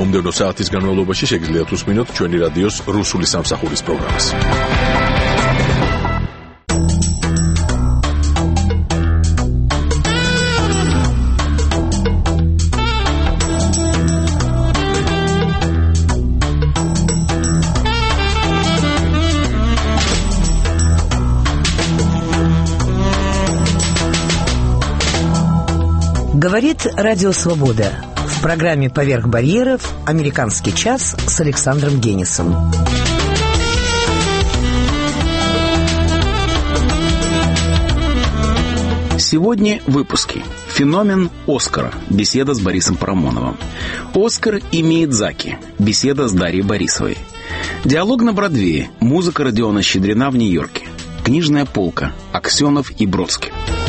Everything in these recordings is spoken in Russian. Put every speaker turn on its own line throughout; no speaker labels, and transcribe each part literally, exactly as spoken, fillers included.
მომდევნო საათის განმავლობაში შეგიძლიათ უსმინოთ ჩვენი რადიოს რუსული სამსახურის პროგრამას.
Говорит Радио Свобода. В программе «Поверх барьеров» «Американский час» с Александром Генисом.
Сегодня в выпуске. Феномен Оскара. Беседа с Борисом Парамоновым. Оскар и Миядзаки. Беседа с Дарьей Борисовой. Диалог на Бродвее. Музыка Родиона Щедрина в Нью-Йорке. Книжная полка. Аксенов и Бродский.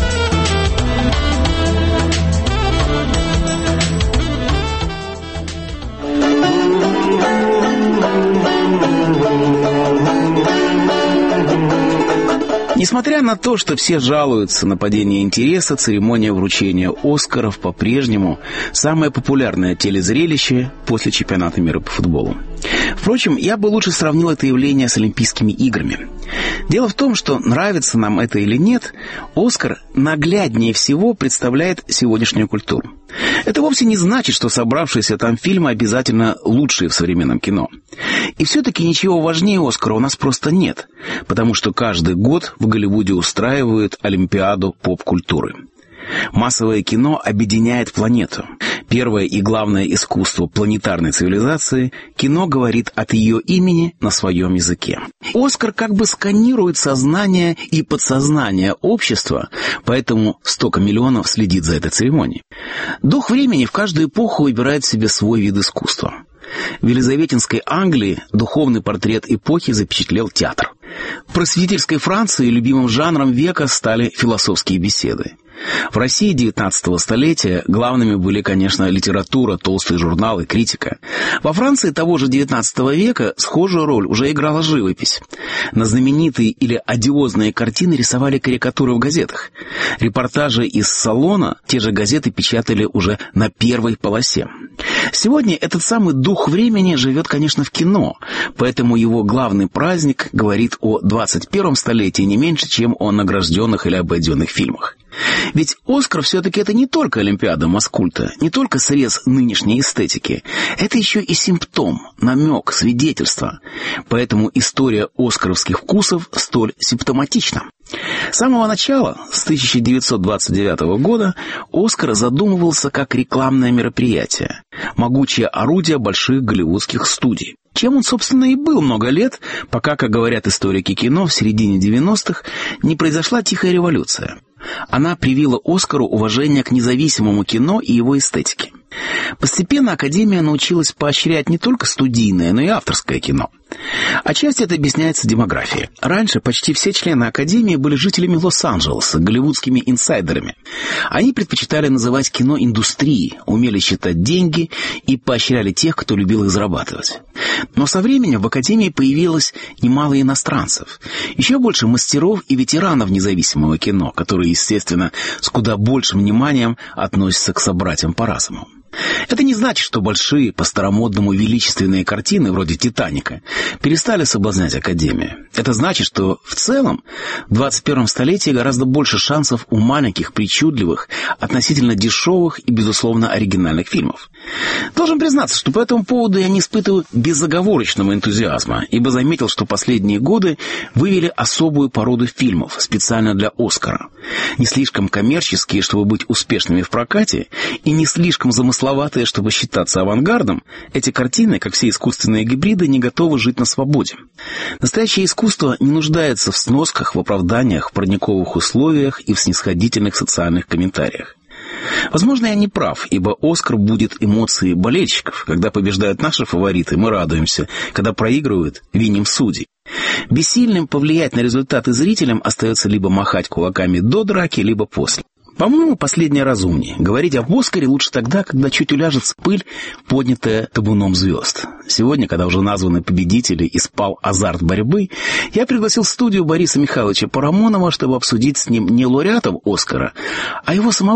Несмотря на то, что все жалуются на падение интереса, церемония вручения «Оскаров» по-прежнему самое популярное телезрелище после чемпионата мира по футболу. Впрочем, я бы лучше сравнил это явление с Олимпийскими играми. Дело в том, что, нравится нам это или нет, «Оскар» нагляднее всего представляет сегодняшнюю культуру. Это вовсе не значит, что собравшиеся там фильмы обязательно лучшие в современном кино. И все-таки ничего важнее «Оскара» у нас просто нет, потому что каждый год в Голливуде устраивают Олимпиаду поп-культуры. Массовое кино объединяет планету. Первое и главное искусство планетарной цивилизации — кино говорит от ее имени на своем языке. «Оскар» как бы сканирует сознание и подсознание общества, поэтому столько миллионов следит за этой церемонией. Дух времени в каждую эпоху выбирает себе свой вид искусства. В Елизаветинской Англии духовный портрет эпохи запечатлел театр. В просветительской Франции любимым жанром века стали философские беседы. В России девятнадцатого столетия главными были, конечно, литература, толстые журналы, критика. Во Франции того же девятнадцатого века схожую роль уже играла живопись. На знаменитые или одиозные картины рисовали карикатуры в газетах. Репортажи из салона те же газеты печатали уже на первой полосе. Сегодня этот самый дух времени живет, конечно, в кино, поэтому его главный праздник говорит о двадцать первом столетии не меньше, чем о награжденных или обойденных фильмах. Ведь «Оскар» все-таки это не только Олимпиада маскульта, не только срез нынешней эстетики. Это еще и симптом, намек, свидетельство. Поэтому история оскаровских вкусов столь симптоматична. С самого начала, с тысяча девятьсот двадцать девятого года, «Оскар» задумывался как рекламное мероприятие, могучее орудие больших голливудских студий. Чем он, собственно, и был много лет, пока, как говорят историки кино, в середине девяностых не произошла тихая революция. Она привила «Оскару» уважение к независимому кино и его эстетике. Постепенно Академия научилась поощрять не только студийное, но и авторское кино. Отчасти это объясняется демографией. Раньше почти все члены Академии были жителями Лос-Анджелеса, голливудскими инсайдерами. Они предпочитали называть кино индустрией, умели считать деньги и поощряли тех, кто любил их зарабатывать. Но со временем в Академии появилось немало иностранцев. Еще больше мастеров и ветеранов независимого кино, которые, естественно, с куда большим вниманием относятся к собратьям по разуму. Это не значит, что большие, по-старомодному величественные картины, вроде «Титаника», перестали соблазнять Академию. Это значит, что в целом в двадцать первом столетии гораздо больше шансов у маленьких, причудливых, относительно дешевых и, безусловно, оригинальных фильмов. Должен признаться, что по этому поводу я не испытываю безоговорочного энтузиазма, ибо заметил, что последние годы вывели особую породу фильмов специально для «Оскара». Не слишком коммерческие, чтобы быть успешными в прокате, и не слишком замысловатые, чтобы считаться авангардом, эти картины, как все искусственные гибриды, не готовы жить на свободе. Настоящее искусство не нуждается в сносках, в оправданиях, в парниковых условиях и в снисходительных социальных комментариях. Возможно, я не прав, ибо «Оскар» будет эмоцией болельщиков. Когда побеждают наши фавориты, мы радуемся. Когда проигрывают, виним судей. Бессильным повлиять на результаты зрителям остается либо махать кулаками до драки, либо после. По-моему, последнее разумнее. Говорить об «Оскаре» лучше тогда, когда чуть уляжется пыль, поднятая табуном звезд. Сегодня, когда уже названы победители и спал азарт борьбы, я пригласил в студию Бориса Михайловича Парамонова, чтобы обсудить с ним не лауреатов «Оскара», а его самого.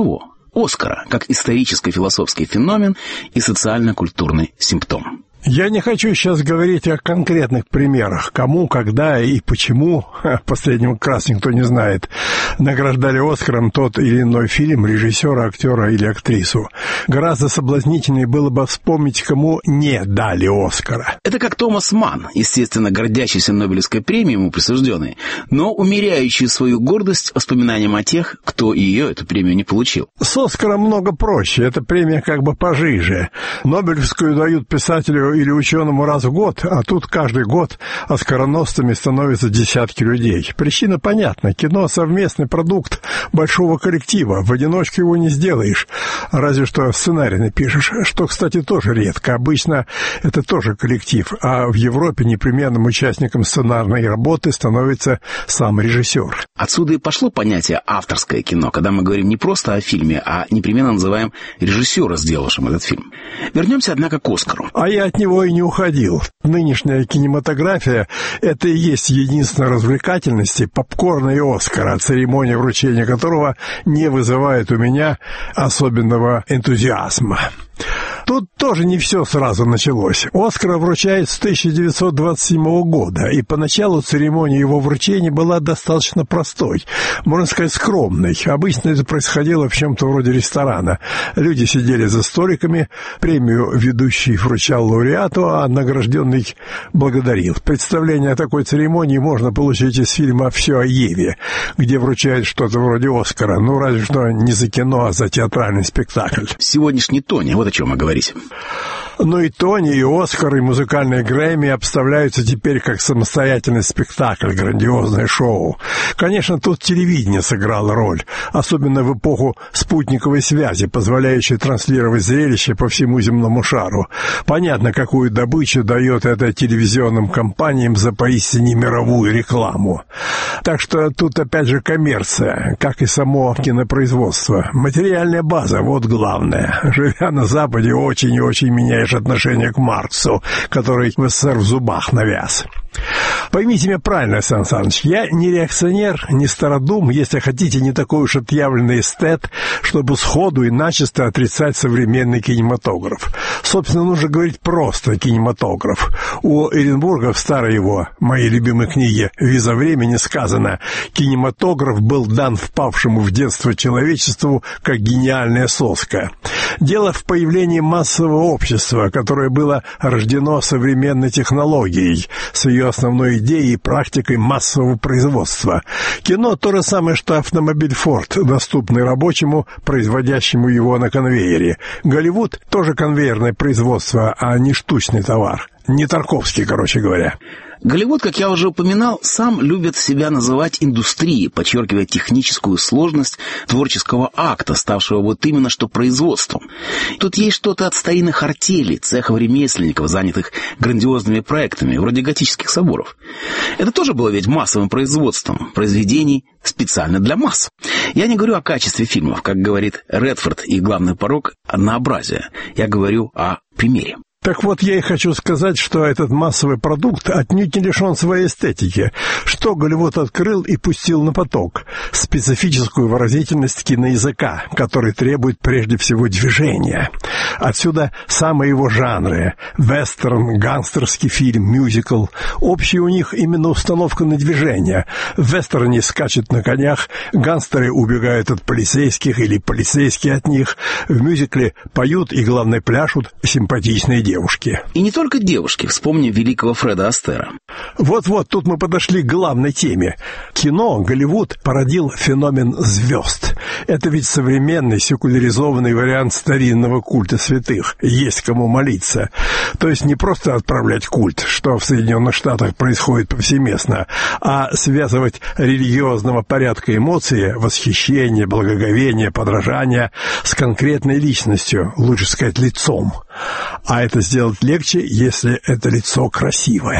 Оскара как историческо-философский феномен и социально-культурный симптом.
Я не хочу сейчас говорить о конкретных примерах, кому, когда и почему, последнего как раз никто не знает, награждали Оскаром тот или иной фильм, режиссера, актера или актрису. Гораздо соблазнительнее было бы вспомнить, кому не дали Оскара.
Это как Томас Манн, естественно, гордящийся Нобелевской премией ему присужденной, но умеряющий свою гордость воспоминанием о тех, кто ее, эту премию, не получил.
С Оскаром много проще, эта премия как бы пожиже. Нобелевскую дают писателю или ученому раз в год, а тут каждый год оскароносцами становятся десятки людей. Причина понятна. Кино — совместный продукт большого коллектива. В одиночку его не сделаешь. Разве что сценарий напишешь, что, кстати, тоже редко. Обычно это тоже коллектив, а в Европе непременным участником сценарной работы становится сам режиссер.
Отсюда и пошло понятие «авторское кино», когда мы говорим не просто о фильме, а непременно называем режиссера, сделавшим этот фильм. Вернемся, однако, к Оскару.
А я от него и не уходил. Нынешняя кинематография — это и есть единственная развлекательность, попкорна и Оскара, церемония вручения которого не вызывает у меня особенного энтузиазма. Тут тоже не все сразу началось. Оскара вручают с тысяча девятьсот двадцать седьмого года, и поначалу церемония его вручения была достаточно простой, можно сказать, скромной. Обычно это происходило в чем-то вроде ресторана. Люди сидели за столиками, премию ведущий вручал лауреату, а награжденный благодарил. Представление о такой церемонии можно получить из фильма «Все о Еве», где вручают что-то вроде Оскара, ну разве что не за кино, а за театральный спектакль.
Сегодняшний Тони, вот о чем мы говорим.
Но и Тони, и Оскар, и музыкальные Грэмми обставляются теперь как самостоятельный спектакль, грандиозное шоу. Конечно, тут телевидение сыграло роль, особенно в эпоху спутниковой связи, позволяющей транслировать зрелище по всему земному шару. Понятно, какую добычу дает это телевизионным компаниям за поистине мировую рекламу. Так что тут опять же коммерция, как и само кинопроизводство. Материальная база, вот главное. Живя на Западе, очень и очень меняешь отношение к Марксу, который в СССР в зубах навяз. Поймите меня правильно, Сан Саныч, я не реакционер, не стародум, если хотите, не такой уж отъявленный эстет, чтобы сходу и начисто отрицать современный кинематограф. Собственно, нужно говорить просто кинематограф. У Эренбурга в старой его, моей любимой книге «Виза времени» сказано: кинематограф был дан впавшему в детство человечеству как гениальная соска. Дело в появлении массового общества, которое было рождено современной технологией, с ее основной идеей и практикой массового производства. Кино — то же самое, что автомобиль Ford, доступный рабочему, производящему его на конвейере. Голливуд — тоже конвейерное производство, а не штучный товар. Не Тарковский, короче говоря.
Голливуд, как я уже упоминал, сам любит себя называть индустрией, подчеркивая техническую сложность творческого акта, ставшего вот именно что производством. Тут есть что-то от старинных артелей, цехов ремесленников, занятых грандиозными проектами, вроде готических соборов. Это тоже было ведь массовым производством произведений специально для масс. Я не говорю о качестве фильмов, как говорит Редфорд, и главный порок — однообразие. Я говорю о примере.
Так вот, я и хочу сказать, что этот массовый продукт отнюдь не лишен своей эстетики. Что Голливуд открыл и пустил на поток? Специфическую выразительность киноязыка, который требует прежде всего движения. Отсюда самые его жанры — вестерн, гангстерский фильм, мюзикл. Общая у них именно установка на движение. В вестерне скачут на конях, гангстеры убегают от полицейских или полицейские от них. В мюзикле поют и, главное, пляшут симпатичные девушки. девушки.
И не только девушки, вспомним великого Фреда Астера.
Вот-вот, тут мы подошли к главной теме. Кино, Голливуд породил феномен звезд. Это ведь современный секуляризованный вариант старинного культа святых. Есть кому молиться. То есть не просто отправлять культ, что в Соединенных Штатах происходит повсеместно, а связывать религиозного порядка эмоции, восхищение, благоговение, подражание с конкретной личностью, лучше сказать, лицом. А это сделать легче, если это лицо красивое.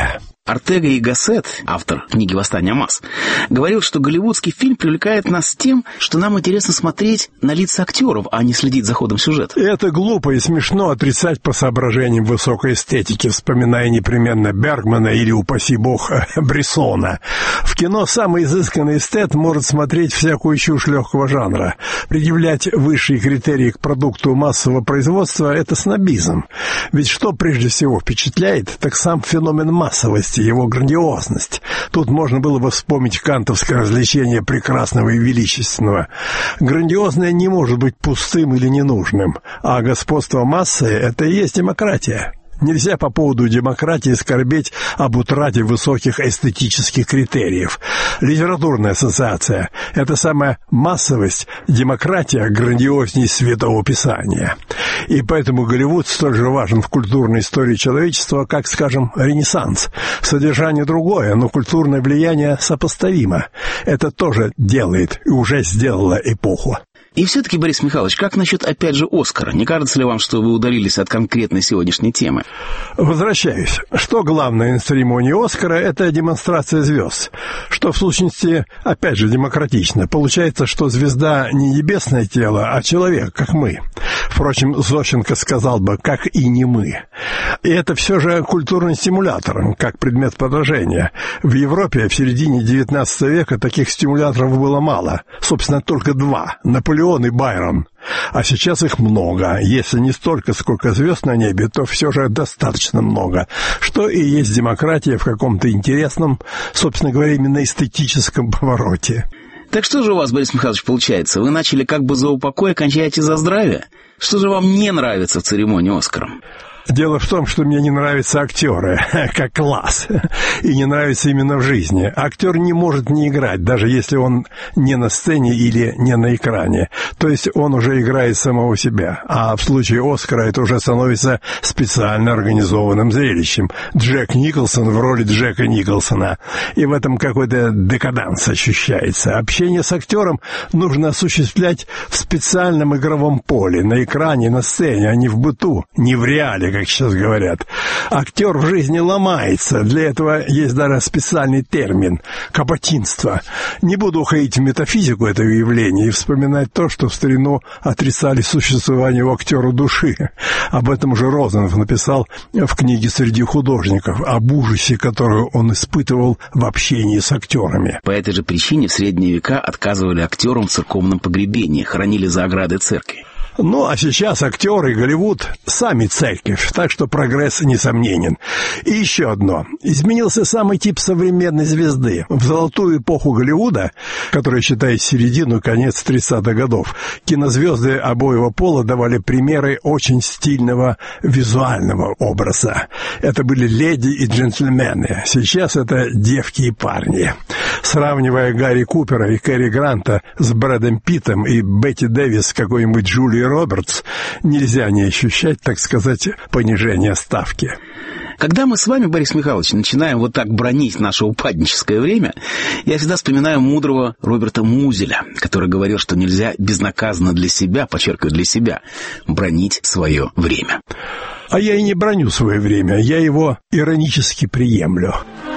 Ортега и Гассет, автор книги «Восстание масс», говорил, что голливудский фильм привлекает нас тем, что нам интересно смотреть на лица актеров, а не следить за ходом сюжета.
И это глупо и смешно отрицать по соображениям высокой эстетики, вспоминая непременно Бергмана или, упаси бог, Брессона. В кино самый изысканный эстет может смотреть всякую чушь легкого жанра. Предъявлять высшие критерии к продукту массового производства – это снобизм. Ведь что прежде всего впечатляет, так сам феномен массовости, его грандиозность. Тут можно было бы вспомнить кантовское развлечение прекрасного и величественного. Грандиозное не может быть пустым или ненужным, а господство массы – это и есть демократия. Нельзя по поводу демократии скорбеть об утрате высоких эстетических критериев. Литературная ассоциация – это самая массовость, демократия грандиозней Святого Писания. И поэтому Голливуд столь же важен в культурной истории человечества, как, скажем, Ренессанс. Содержание другое, но культурное влияние сопоставимо. Это тоже делает и уже сделало эпоху.
И все-таки, Борис Михайлович, как насчет, опять же, «Оскара»? Не кажется ли вам, что вы удалились от конкретной сегодняшней темы?
Возвращаюсь. Что главное на церемонии «Оскара» — это демонстрация звезд. Что, в сущности, опять же, демократично. Получается, что звезда не небесное тело, а человек, как мы. Впрочем, Зощенко сказал бы, как и не мы. И это все же культурный стимулятор, как предмет подражания. В Европе в середине девятнадцатого века таких стимуляторов было мало. Собственно, только два — Наполеон и Байрон. А сейчас их много. Если не столько, сколько звезд на небе, то все же достаточно много. Что и есть демократия в каком-то интересном, собственно говоря, именно эстетическом повороте.
Так что же у вас, Борис Михайлович, получается? Вы начали как бы за упокой, кончаете за здравие? Что же вам не нравится в церемонии «Оскара»?
Дело в том, что мне не нравятся актеры, как класс, и не нравится именно в жизни. Актер не может не играть, даже если он не на сцене или не на экране. То есть он уже играет самого себя. А в случае «Оскара» это уже становится специально организованным зрелищем. Джек Николсон в роли Джека Николсона. И в этом какой-то декаданс ощущается. Общение с актером нужно осуществлять в специальном игровом поле, на экране, на сцене, а не в быту, не в реале, как сейчас говорят. Актер в жизни ломается. Для этого есть даже специальный термин – каботинство. Не буду уходить в метафизику этого явления и вспоминать то, что в старину отрицали существование у актера души. Об этом же Розанов написал в книге «Среди художников», об ужасе, который он испытывал в общении с актерами.
По этой же причине в средние века отказывали актерам в церковном погребении, хоронили за оградой церкви.
Ну, а сейчас актеры и Голливуд сами церковь, так что прогресс несомненен. И еще одно. Изменился самый тип современной звезды. В золотую эпоху Голливуда, которая считает середину и конец тридцатых годов, кинозвезды обоего пола давали примеры очень стильного визуального образа. Это были леди и джентльмены. Сейчас это девки и парни. Сравнивая Гарри Купера и Кэрри Гранта с Брэдом Питтом и Бетти Дэвис с какой-нибудь Джулией Робертс, нельзя не ощущать, так сказать, понижение ставки.
Когда мы с вами, Борис Михайлович, начинаем вот так бронить наше упадническое время, я всегда вспоминаю мудрого Роберта Музеля, который говорил, что нельзя безнаказанно для себя, подчеркиваю, для себя, бронить свое время.
А я и не броню свое время, я его иронически приемлю.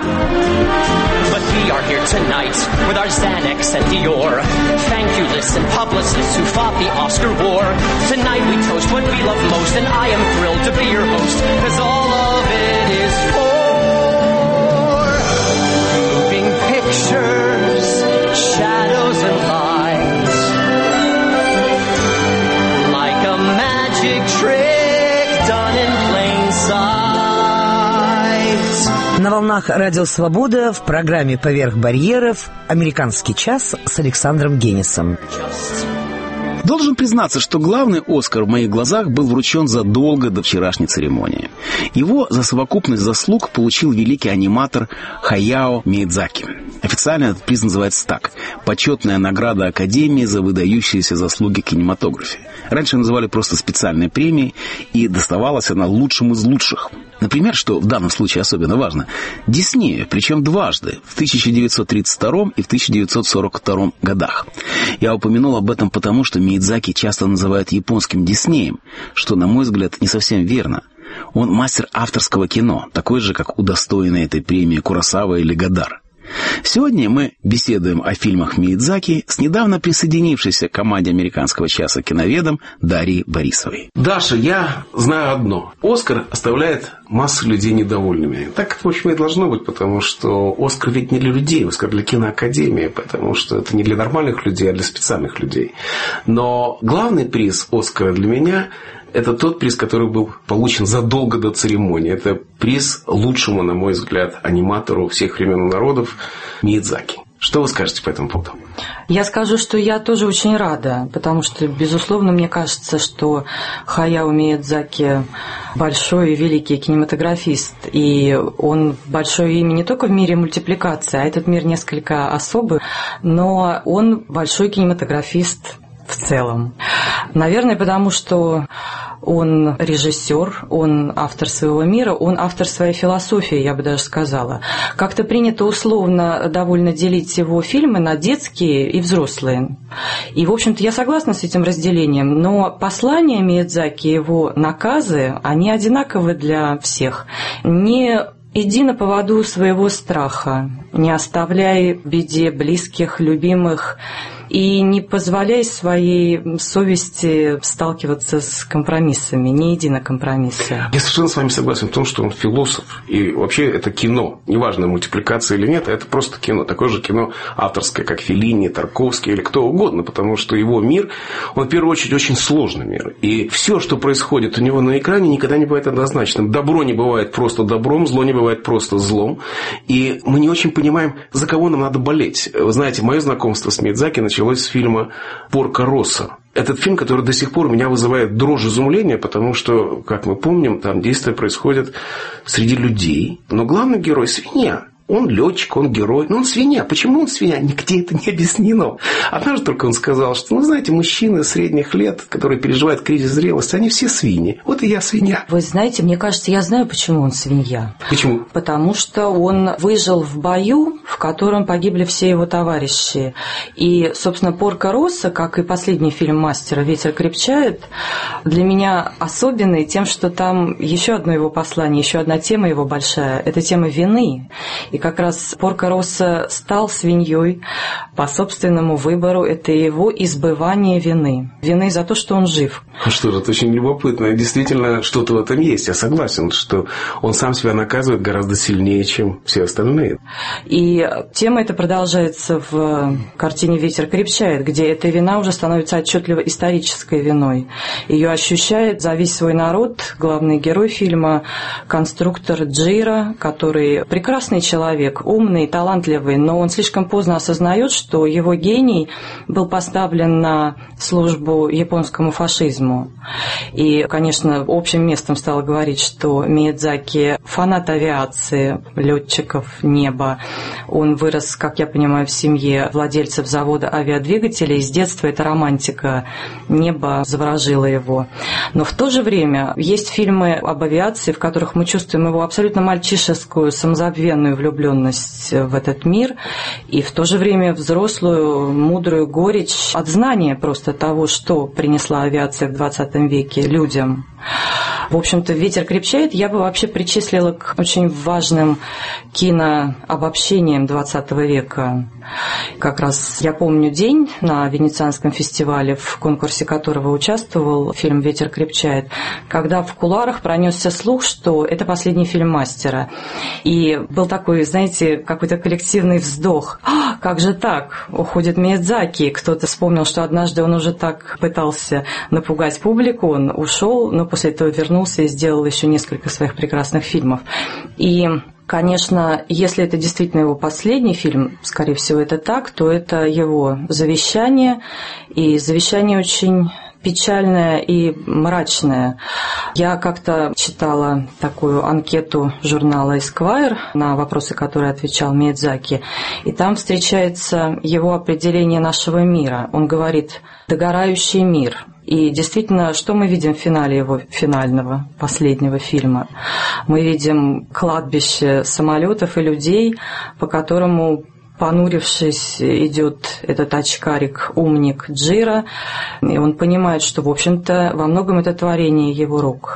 We are here tonight with our Xanax and Dior. Thank you, listen, publicists who fought the Oscar war. Tonight we toast what we love most, and I am thrilled to be your host, cause all of it is for moving pictures, shadows and lights, like a magic trick done in plain sight.
На волнах Радио Свобода в программе «Поверх барьеров» «Американский час» с Александром Генисом.
Должен признаться, что главный «Оскар» в моих глазах был вручен задолго до вчерашней церемонии. Его за совокупность заслуг получил великий аниматор Хаяо Миядзаки. Официально этот приз называется так – почетная награда Академии за выдающиеся заслуги в кинематографе. Раньше называли просто специальной премией, и доставалась она лучшим из лучших. Например, что в данном случае особенно важно, Диснею, причем дважды, в тысяча девятьсот тридцать втором и в тысяча девятьсот сорок втором годах. Я упомянул об этом потому, что Миядзаки часто называют японским Диснеем, что, на мой взгляд, не совсем верно. Он мастер авторского кино, такой же, как удостоенный этой премии Куросава или Годар. Сегодня мы беседуем о фильмах Миядзаки с недавно присоединившейся к команде американского часа киноведом Дарьей Борисовой.
Даша, я знаю одно. «Оскар» оставляет массу людей недовольными. Так, в общем, и должно быть, потому что «Оскар» ведь не для людей, «Оскар» для киноакадемии, потому что это не для нормальных людей, а для специальных людей. Но главный приз «Оскара» для меня – это тот приз, который был получен задолго до церемонии. Это приз лучшему, на мой взгляд, аниматору всех времен и народов Миядзаки. Что вы скажете по этому поводу?
Я скажу, что я тоже очень рада, потому что, безусловно, мне кажется, что Хаяо Миядзаки большой и великий кинематографист, и он большое имя не только в мире мультипликации, а этот мир несколько особый, но он большой кинематографист в целом. Наверное, потому что он режиссер, он автор своего мира, он автор своей философии, я бы даже сказала. Как-то принято условно довольно делить его фильмы на детские и взрослые. И, в общем-то, я согласна с этим разделением, но послания Миядзаки, его наказы, они одинаковы для всех. Не иди на поводу своего страха, не оставляй в беде близких, любимых, и не позволяй своей совести сталкиваться с компромиссами, не иди на компромиссы.
Я совершенно с вами согласен в том, что он философ. И вообще это кино. Неважно, мультипликация или нет, это просто кино. Такое же кино авторское, как Феллини, Тарковский или кто угодно. Потому что его мир, он в первую очередь очень сложный мир. И все, что происходит у него на экране, никогда не бывает однозначным. Добро не бывает просто добром, зло не бывает просто злом. И мы не очень понимаем, за кого нам надо болеть. Вы знаете, мое знакомство с Миядзаки началось с фильма «Порко Россо». Этот фильм, который до сих пор у меня вызывает дрожь изумления, потому что, как мы помним, там действия происходят среди людей. Но главный герой – свинья. Он летчик, он герой, но он свинья. Почему он свинья? Нигде это не объяснено. Однажды только он сказал, что, ну, знаете, мужчины средних лет, которые переживают кризис зрелости, они все свиньи. Вот и я свинья.
Вы знаете, мне кажется, я знаю, почему он свинья.
Почему?
Потому что он выжил в бою, в котором погибли все его товарищи. И, собственно, «Порко Россо», как и последний фильм мастера «Ветер крепчает», для меня особенный тем, что там еще одно его послание, еще одна тема его большая – это тема вины. И как раз Порко Россо стал свиньей по собственному выбору. Это его избывание вины. Вины за то, что он жив.
Что же, это очень любопытно. Действительно, что-то в этом есть. Я согласен, что он сам себя наказывает гораздо сильнее, чем все остальные.
И тема эта продолжается в картине «Ветер крепчает», где эта вина уже становится отчетливо исторической виной. Ее ощущает за весь свой народ главный герой фильма, конструктор Джиро, который прекрасный человек, человек, умный, талантливый, но он слишком поздно осознает, что его гений был поставлен на службу японскому фашизму. И, конечно, общим местом стало говорить, что Миядзаки фанат авиации, летчиков, неба. Он вырос, как я понимаю, в семье владельцев завода авиадвигателей. С детства эта романтика неба заворожила его. Но в то же время есть фильмы об авиации, в которых мы чувствуем его абсолютно мальчишескую, самозабвенную влюбленность в этот мир, и в то же время взрослую, мудрую горечь от знания просто того, что принесла авиация в двадцатом веке людям. В общем-то, «Ветер крепчает» я бы вообще причислила к очень важным кинообобщениям двадцатого века. Как раз я помню день на Венецианском фестивале, в конкурсе которого участвовал фильм «Ветер крепчает», когда в кулуарах пронесся слух, что это последний фильм мастера. И был такой, знаете, какой-то коллективный вздох. А, как же так? Уходит Миядзаки. Кто-то вспомнил, что однажды он уже так пытался напугать публику, он ушел, но после этого вернулся и сделал еще несколько своих прекрасных фильмов. И конечно, если это действительно его последний фильм, скорее всего, это так, то это его завещание, и завещание очень печальное и мрачное. Я как-то читала такую анкету журнала Esquire на вопросы, которые отвечал Миядзаки, и там встречается его определение нашего мира. Он говорит «догорающий мир». И действительно, что мы видим в финале его финального, последнего фильма? Мы видим кладбище самолетов и людей, по которому, понурившись, идет этот очкарик, умник Джиро, и он понимает, что, в общем-то, во многом это творение его рук.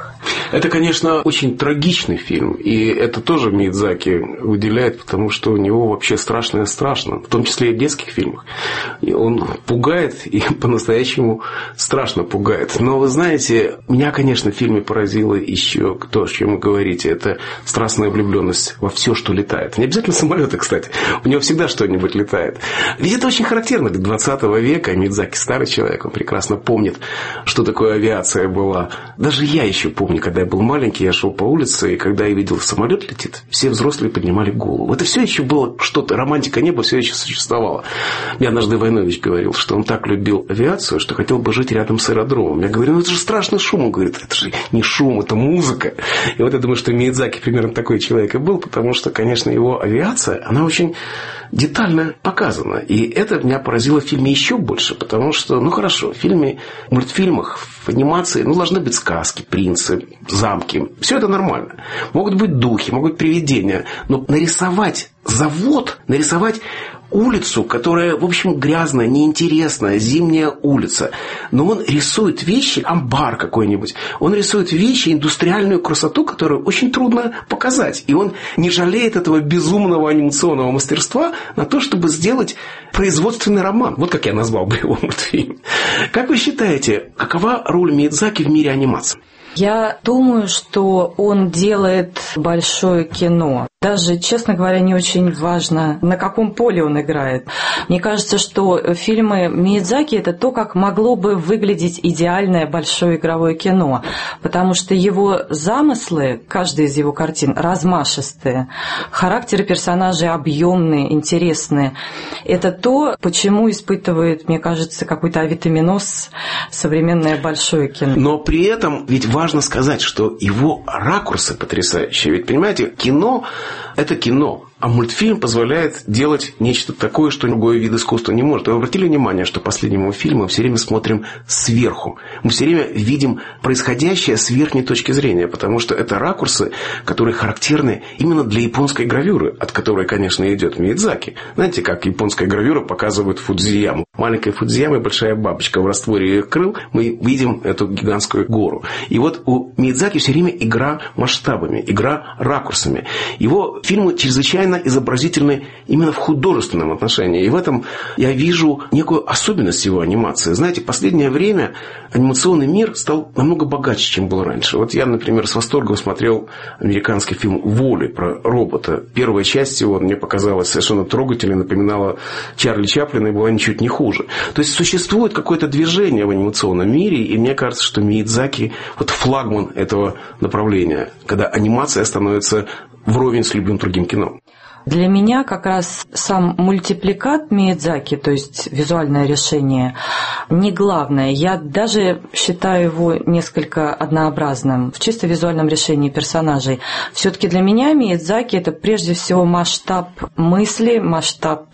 Это, конечно, очень трагичный фильм, и это тоже Миядзаки выделяет, потому что у него вообще страшное страшно, в том числе и в детских фильмах. И он пугает, и по-настоящему страшно пугает. Но вы знаете, меня, конечно, в фильме поразило еще то, о чем вы говорите, это страстная влюбленность во все, что летает. Не обязательно самолеты, кстати, у него всегда что-нибудь летает. Ведь это очень характерно для двадцатого века. Миядзаки старый человек, он прекрасно помнит, что такое авиация была. Даже я еще помню, когда я был маленький, я шел по улице, и когда я видел, самолет летит, все взрослые поднимали голову. Это все еще было что-то, романтика неба все еще существовала. Мне однажды Войнович говорил, что он так любил авиацию, что хотел бы жить рядом с аэродромом. Я говорю, ну это же страшный шум. Он говорит, это же не шум, это музыка. И вот я думаю, что Миядзаки примерно такой человек и был, потому что, конечно, его авиация, она очень детально показана. И это меня поразило в фильме еще больше, потому что, ну хорошо, в фильме, в мультфильмах, в анимации, ну, должны быть сказки, принцы, замки. Все это нормально. Могут быть духи, могут быть привидения. Но нарисовать завод, нарисовать улицу, которая, в общем, грязная, неинтересная, зимняя улица. Но он рисует вещи, амбар какой-нибудь. Он рисует вещи, индустриальную красоту, которую очень трудно показать. И он не жалеет этого безумного анимационного мастерства на то, чтобы сделать производственный роман. Вот как я назвал бы его мультфильм. Как вы считаете, какова роль Миядзаки в мире анимации?
Я думаю, что он делает большое кино. Даже, честно говоря, не очень важно, на каком поле он играет. Мне кажется, что фильмы Миядзаки – это то, как могло бы выглядеть идеальное большое игровое кино. Потому что его замыслы, каждая из его картин, размашистые. Характеры персонажей объемные, интересные. Это то, почему испытывает, мне кажется, какой-то авитаминоз современное большое кино.
Но при этом ведь важно сказать, что его ракурсы потрясающие. Ведь, понимаете, кино – это кино. А мультфильм позволяет делать нечто такое, что другой вид искусства не может. Вы обратили внимание, что последним его фильмом мы все время смотрим сверху. Мы все время видим происходящее с верхней точки зрения, потому что это ракурсы, которые характерны именно для японской гравюры, от которой, конечно, идет Миядзаки. Знаете, как японская гравюра показывает Фудзияму. Маленькая Фудзияма и большая бабочка. В растворе ее крыл мы видим эту гигантскую гору. И вот у Миядзаки все время игра масштабами, игра ракурсами. Его фильмы чрезвычайно изобразительны именно в художественном отношении. И в этом я вижу некую особенность его анимации. Знаете, в последнее время анимационный мир стал намного богаче, чем был раньше. Вот я, например, с восторгом смотрел американский фильм «Воли» про робота. Первая часть его мне показалась совершенно трогательной, напоминала Чарли Чаплина и была ничуть не хуже. То есть существует какое-то движение в анимационном мире, и мне кажется, что Миядзаки вот флагман этого направления, когда анимация становится вровень с любым другим кино.
Для меня как раз сам мультипликат Миядзаки, то есть визуальное решение, не главное. Я даже считаю его несколько однообразным в чисто визуальном решении персонажей. Все-таки для меня Миядзаки – это прежде всего масштаб мысли, масштаб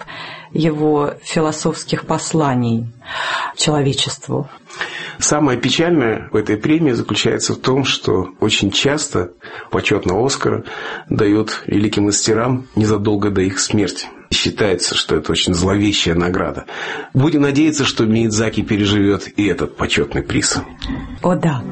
его философских посланий человечеству.
Самое печальное в этой премии заключается в том, что очень часто почетного Оскара дают великим мастерам незадолго до их смерти. Считается, что это очень зловещая награда. Будем надеяться, что Миядзаки переживет и этот почетный приз.
О, да.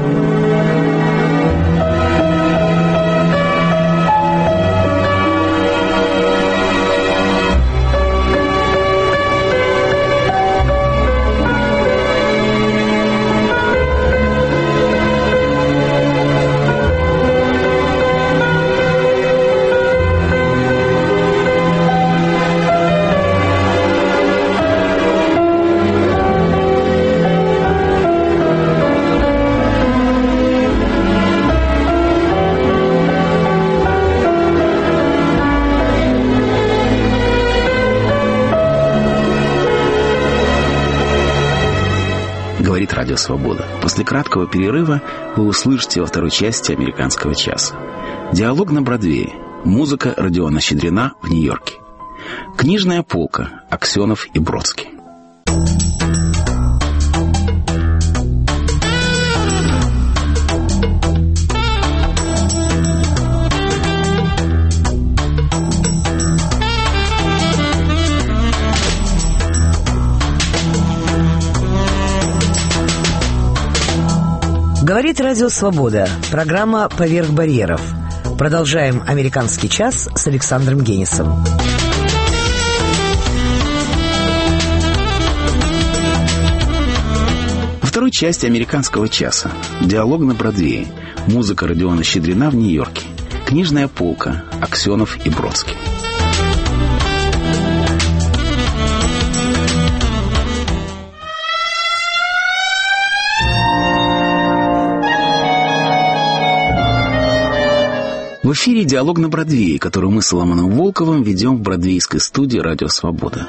Радио Свобода. После краткого перерыва вы услышите во второй части «Американского часа». Диалог на Бродвее. Музыка Родиона Щедрина в Нью-Йорке. Книжная полка. Аксенов и Бродский.
Говорит Радио Свобода. Программа «Поверх барьеров». Продолжаем «Американский час» с Александром Генисом.
Во второй части «Американского часа» диалог на Бродвее. Музыка Родиона Щедрина в Нью-Йорке. Книжная полка. Аксенов и Бродский. В эфире «Диалог на Бродвее», который мы с Соломоном Волковым ведем в бродвейской студии «Радио Свобода».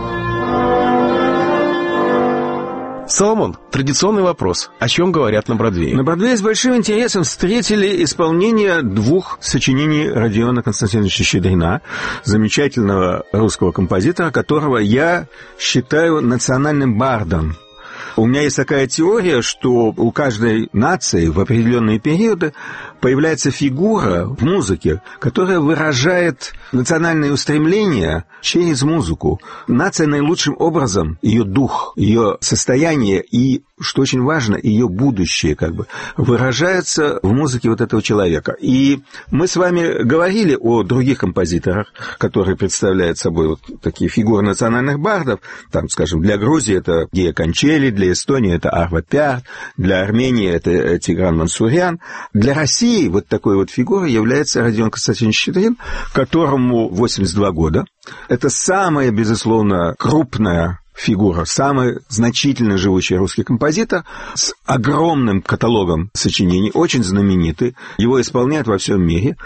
Соломон, традиционный вопрос. О чем говорят на Бродвее?
На Бродвее с большим интересом встретили исполнение двух сочинений Родиона Константиновича Щедрина, замечательного русского композитора, которого я считаю национальным бардом. У меня есть такая теория, что у каждой нации в определенные периоды появляется фигура в музыке, которая выражает национальные устремления через музыку. Нация наилучшим образом, ее дух, ее состояние и, что очень важно, ее будущее как бы выражается в музыке вот этого человека. И мы с вами говорили о других композиторах, которые представляют собой вот такие фигуры национальных бардов. Там, скажем, для Грузии это Гея Кончели, для Эстонии это Арво Пярт, для Армении это Тигран Мансурян. Для России вот такой вот фигурой является Родион Константинович Щедрин, которому восемьдесят два года. Это самая, безусловно, крупная фигура, самый значительно живущий русский композитор с огромным каталогом сочинений, очень знаменитый. Его исполняют во всем мире.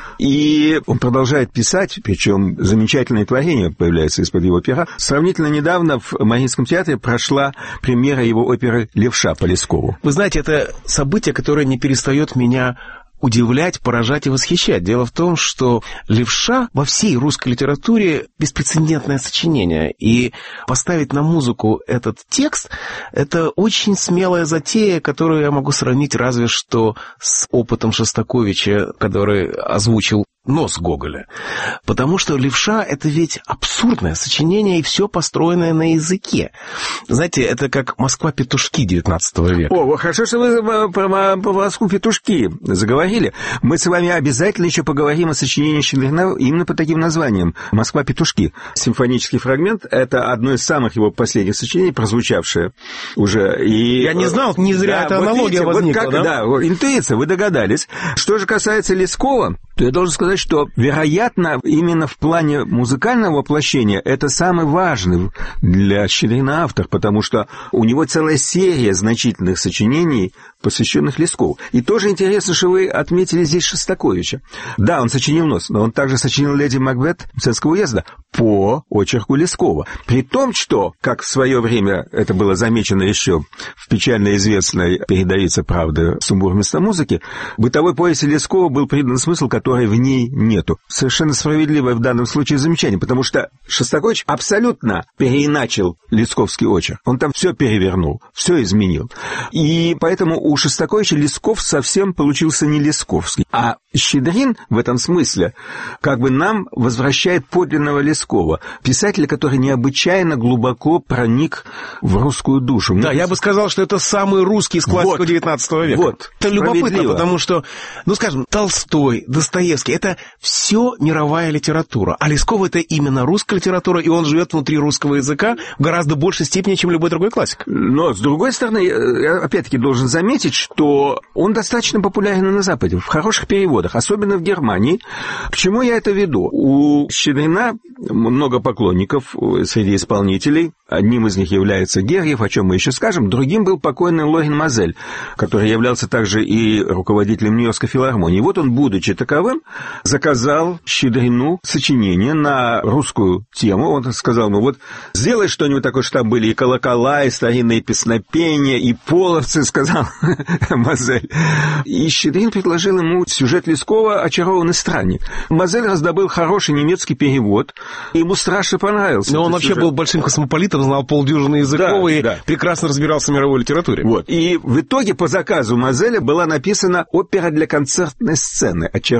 И он продолжает писать, причем замечательные творения появляются из-под его пера. Сравнительно недавно в Мариинском театре прошла премьера его оперы «Левша» по Лескову.
Вы знаете, это событие, которое не перестает меня удивлять, поражать и восхищать. Дело в том, что «Левша» во всей русской литературе беспрецедентное сочинение. И поставить на музыку этот текст – это очень смелая затея, которую я могу сравнить разве что с опытом Шостаковича, который озвучил «Нос» Гоголя. Потому что «Левша» — это ведь абсурдное сочинение, и все построенное на языке. Знаете, это как «Москва-петушки» девятнадцатого века.
О, хорошо, что вы про «Москву-петушки» заговорили. Мы с вами обязательно еще поговорим о сочинении Щедрина именно по таким названиям. «Москва-петушки». Симфонический фрагмент — это одно из самых его последних сочинений, прозвучавшее уже. И...
Я не знал, не зря да, эта
вот
аналогия
видите,
возникла,
вот как,
да?
Да, интуиция, вы догадались. Что же касается Лескова, то я должен сказать, что, вероятно, именно в плане музыкального воплощения это самый важный для Щедрина автор, потому что у него целая серия значительных сочинений, посвященных Лескову. И тоже интересно, что вы отметили здесь Шостаковича. Да, он сочинил «Нос», но он также сочинил «Леди Макбет» Мценского уезда по очерку Лескова. При том, что, как в свое время это было замечено еще в печально известной передовице «Правды» «Сумбур вместо музыки», бытовой повести Лескова был придан смысл, который в ней нету. Совершенно справедливое в данном случае замечание, потому что Шостакович абсолютно переиначил лесковский очерк. Он там все перевернул, все изменил. И поэтому у Шостаковича Лесков совсем получился не лесковский. А Щедрин в этом смысле как бы нам возвращает подлинного Лескова. Писателя, который необычайно глубоко проник в русскую душу.
Да, я бы сказал, что это самый русский из классиков девятнадцатого века.
Вот.
Это любопытно, потому что, ну, скажем, Толстой, Достоевский — это все мировая литература. А Лесков — это именно русская литература, и он живет внутри русского языка в гораздо большей степени, чем любой другой классик.
Но, с другой стороны, я опять-таки должен заметить, что он достаточно популярен и на Западе, в хороших переводах, особенно в Германии. К чему я это веду? У Щедрина много поклонников среди исполнителей. Одним из них является Гергиев, о чем мы еще скажем. Другим был покойный Лорен Мазель, который являлся также и руководителем Нью-Йоркской филармонии. И вот он, будучи таковым, заказал Щедрину сочинение на русскую тему. Он сказал ему: вот сделай что-нибудь такое, что там были и колокола, и старинные песнопения, и половцы, сказал Мазель. И Щедрин предложил ему сюжет Лескова «Очарованный странник». Мазель раздобыл хороший немецкий перевод, и ему страшно понравился.
Но он вообще
сюжет.
был большим космополитом, знал полдюжины языков, да, и да. прекрасно разбирался в мировой литературе.
Вот. И в итоге по заказу Мазеля была написана опера для концертной сцены «Очарованный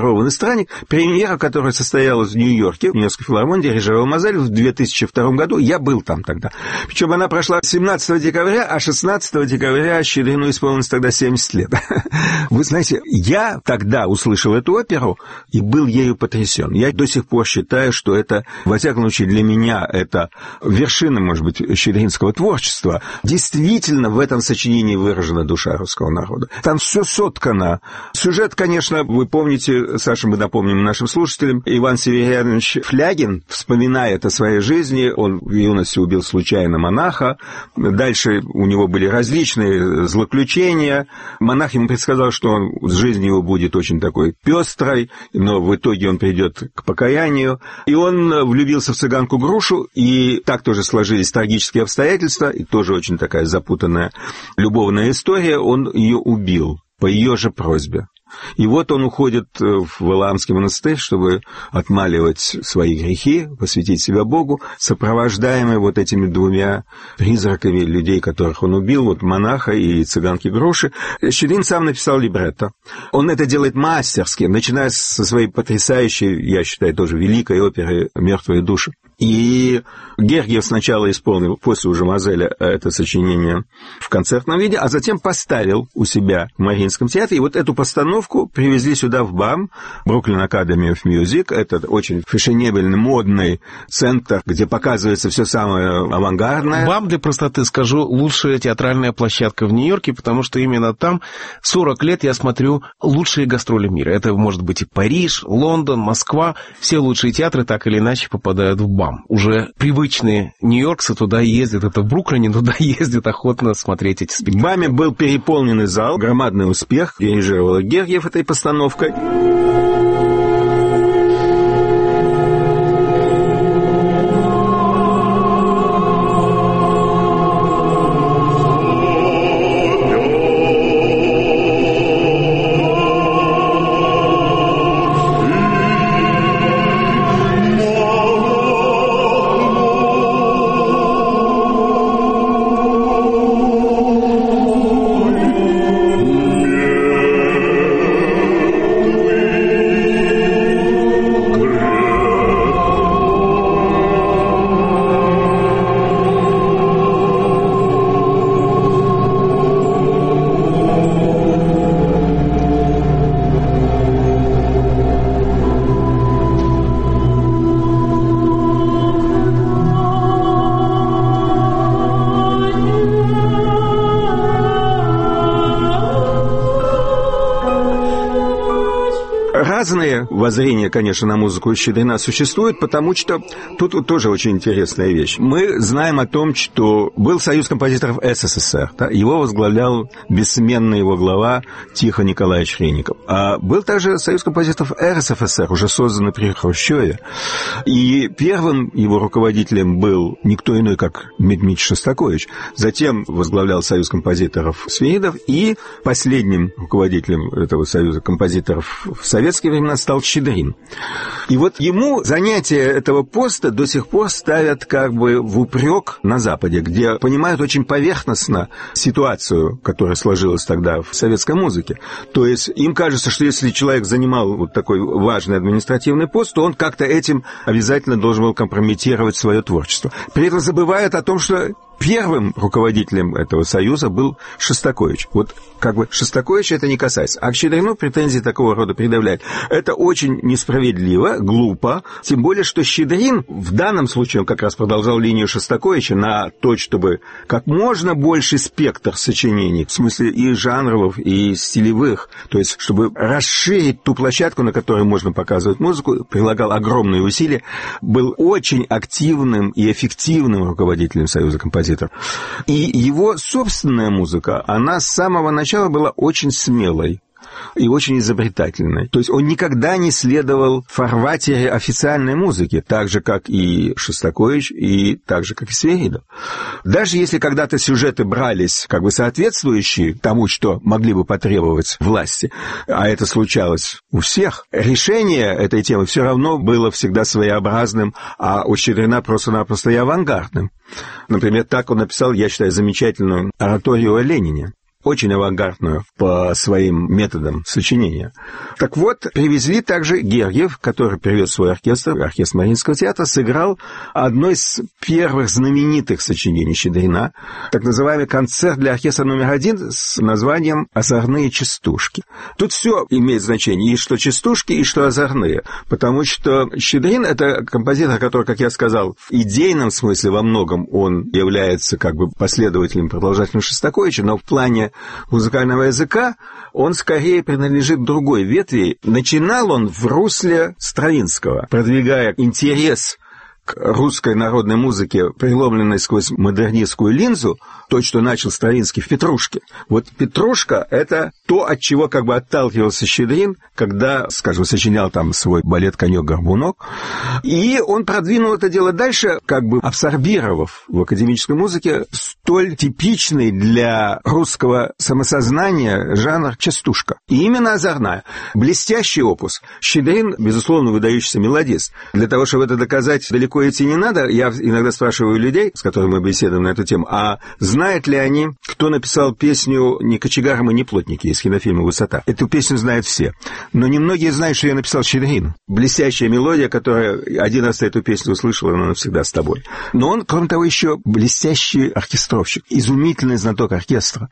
«Зачарованный странник», премьера, которая состоялась в Нью-Йорке, в Нью-Йоркской филармонии, дирижировал Мазель в две тысячи втором году. Я был там тогда. Причем она прошла семнадцатого декабря, а шестнадцатого декабря Щедрину исполнилось тогда семьдесят лет. Вы знаете, я тогда услышал эту оперу и был ею потрясен. Я до сих пор считаю, что это, во всяком случае, для меня это вершина, может быть, щедринского творчества. Действительно, в этом сочинении выражена душа русского народа. Там все соткано. Сюжет, конечно, вы помните, Саша, мы напомним нашим слушателям, Иван Северянович Флягин вспоминает о своей жизни. Он в юности убил случайно монаха. Дальше у него были различные злоключения. Монах ему предсказал, что он, жизнь его будет очень такой пестрой, но в итоге он придет к покаянию. И он влюбился в цыганку Грушу, и так тоже сложились трагические обстоятельства, и тоже очень такая запутанная любовная история. Он ее убил по ее же просьбе. И вот он уходит в Валаамский монастырь, чтобы отмаливать свои грехи, посвятить себя Богу, сопровождаемый вот этими двумя призраками людей, которых он убил, вот монаха и цыганки Груши. Щедрин сам написал либретто. Он это делает мастерски, начиная со своей потрясающей, я считаю, тоже великой оперы «Мертвые души». И Гергиев сначала исполнил, после уже Мазеля, это сочинение в концертном виде, а затем поставил у себя в Мариинском театре. И вот эту постановку привезли сюда, в БАМ, Brooklyn Academy of Music. Это очень фешенебельный, модный центр, где показывается все самое авангардное.
БАМ, для простоты скажу, лучшая театральная площадка в Нью-Йорке, потому что именно там сорок лет я смотрю лучшие гастроли мира. Это может быть и Париж, Лондон, Москва. Все лучшие театры так или иначе попадают в БАМ. Уже привычные нью-йоркцы туда ездят, это в Бруклине, туда ездят охотно смотреть эти спектакли.
В БАМе был переполненный зал, громадный успех, дирижировал Гергиев этой постановкой. Разные воззрения, конечно, на музыку Щедрина существуют, потому что тут вот тоже очень интересная вещь. Мы знаем о том, что был Союз композиторов СССР, да, его возглавлял бессменный его глава Тихон Николаевич Хренников. А был также Союз композиторов РСФСР, уже созданный при Хрущеве. И первым его руководителем был никто иной, как Дмитрий Шостакович. Затем возглавлял Союз композиторов Свиридов, и последним руководителем этого Союза композиторов в советские времена стал Щедрин. И вот ему занятие этого поста до сих пор ставят как бы в упрек на Западе, где понимают очень поверхностно ситуацию, которая сложилась тогда в советской музыке. То есть им кажется, что если человек занимал вот такой важный административный пост, то он как-то этим обязательно должен был компрометировать свое творчество. При этом забывают о том, что первым руководителем этого союза был Шостакович. Вот как бы Шостаковича это не касается. А к Щедрину претензии такого рода предъявляют. Это очень несправедливо, глупо. Тем более, что Щедрин в данном случае он как раз продолжал линию Шостаковича на то, чтобы как можно больше спектр сочинений, в смысле и жанровых, и стилевых, то есть чтобы расширить ту площадку, на которой можно показывать музыку, прилагал огромные усилия, был очень активным и эффективным руководителем Союза композиторов. И его собственная музыка, она с самого начала была очень смелой и очень изобретательной. То есть он никогда не следовал фарватере официальной музыки, так же, как и Шостакович, и так же, как и Свиридов. Даже если когда-то сюжеты брались как бы соответствующие тому, что могли бы потребовать власти, а это случалось у всех, решение этой темы все равно было всегда своеобразным, а у Щедрина просто-напросто и авангардным. Например, так он написал, я считаю, замечательную ораторию о Ленине. очень авангардную по своим методам сочинения. Так вот, привезли также Гергиев, который привез свой оркестр, оркестр Мариинского театра, сыграл одно из первых знаменитых сочинений Щедрина, так называемый концерт для оркестра номер один с названием «Озорные частушки». Тут все имеет значение, и что частушки, и что озорные, потому что Щедрин — это композитор, который, как я сказал, в идейном смысле во многом он является как бы последователем, продолжателем Шостаковича, но в плане музыкального языка он скорее принадлежит другой ветви. Начинал он в русле Стравинского, продвигая интерес к русской народной музыке, преломленной сквозь модернистскую линзу, то, что начал Стравинский в «Петрушке». Вот «Петрушка» — это то, от чего как бы отталкивался Щедрин, когда, скажем, сочинял там свой балет «Конек-горбунок». И он продвинул это дело дальше, как бы абсорбировав в академической музыке столь типичный для русского самосознания жанр частушка. И именно озорная. Блестящий опус. Щедрин, безусловно, выдающийся мелодист. Для того, чтобы это доказать, далеко идти не надо. Я иногда спрашиваю людей, с которыми мы беседуем на эту тему, а знают ли они, кто написал песню «Не кочегарам и не плотники» из кинофильма «Высота». Эту песню знают все. Но немногие знают, что я написал Щедрин. Блестящая мелодия, которая один раз эту песню услышал, она навсегда с тобой. Но он, кроме того, еще блестящий оркестровщик, изумительный знаток оркестра.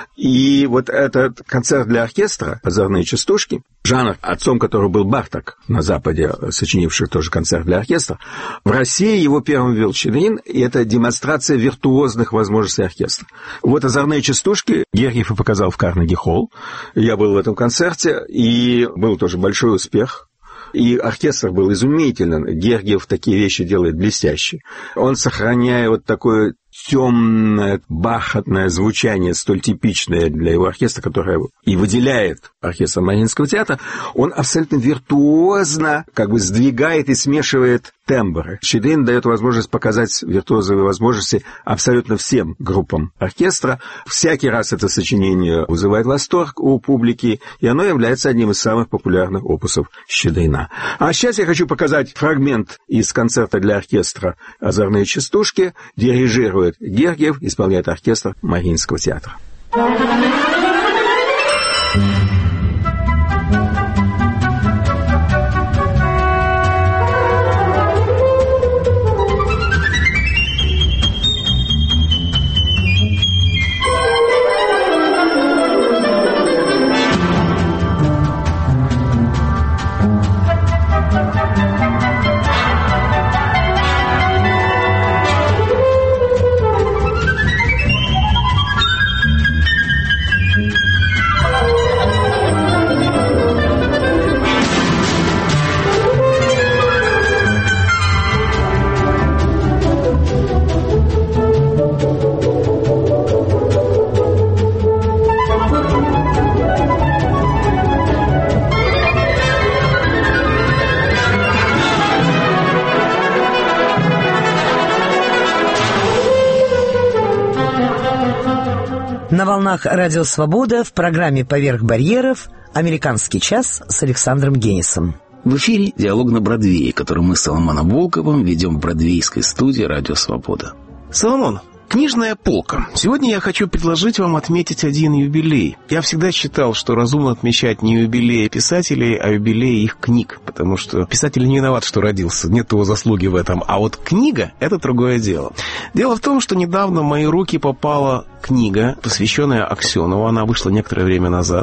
И вот этот концерт для оркестра «Озорные частушки», жанр, отцом которого был Барток на Западе, сочинивший тоже концерт для оркестра, в России его первым ввел Щедрин, и это демонстрация виртуозных возможностей оркестра. Вот «Озорные частушки» Гергиев и показал в Карнеги-холл. Я был в этом концерте, и был тоже большой успех. И оркестр был изумительный. Гергиев такие вещи делает блестяще. Он, сохраняя вот такое темное, бархатное звучание, столь типичное для его оркестра, которое и выделяет оркестр Мариинского театра, он абсолютно виртуозно как бы сдвигает и смешивает тембры. Щедрин дает возможность показать виртуозовые возможности абсолютно всем группам оркестра. Всякий раз это сочинение вызывает восторг у публики, и оно является одним из самых популярных опусов Щедрина. А сейчас я хочу показать фрагмент из концерта для оркестра «Озорные частушки». Дирижирует Гергиев, исполняет оркестр Мариинского театра.
На волнах «Радио Свобода» в программе «Поверх барьеров» «Американский час» с Александром Генисом.
В эфире «Диалог на Бродвее», который мы с Соломоном Волковым ведем в бродвейской студии «Радио Свобода».
Соломон, книжная полка. Сегодня я хочу предложить вам отметить один юбилей. Я всегда считал, что разумно отмечать не юбилеи писателей, а юбилеи их книг, потому что писатель не виноват, что родился, нет его заслуги в этом. А вот книга – это другое дело. Дело в том, что недавно в мои руки попала книга, посвященная Аксенову. Она вышла некоторое время назад.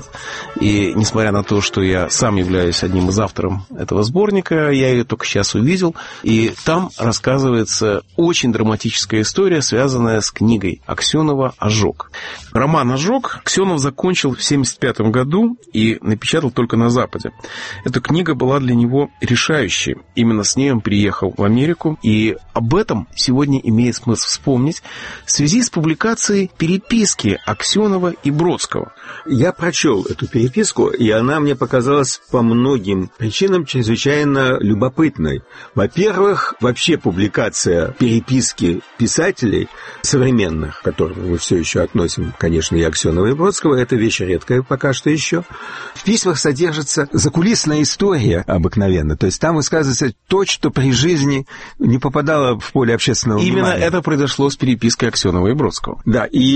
И несмотря на то, что я сам являюсь одним из авторов этого сборника, я ее только сейчас увидел. И там рассказывается очень драматическая история, связанная с книгой Аксенова «Ожог». Роман «Ожог» Аксенов закончил в семьдесят пятом году и напечатал только на Западе. Эта книга была для него решающей. Именно с ней он приехал в Америку. И об этом сегодня имеет смысл вспомнить в связи с публикацией переписки Аксенова и Бродского.
Я прочел эту переписку, и она мне показалась по многим причинам чрезвычайно любопытной. Во-первых, вообще публикация переписки писателей современных, к которым мы все еще относим, конечно, и Аксенова, и Бродского, это вещь редкая пока что еще. В письмах содержится закулисная история обыкновенно. То есть там высказывается то, что при жизни не попадало в поле общественного
Именно
внимания.
это произошло с перепиской Аксенова и Бродского.
Да, и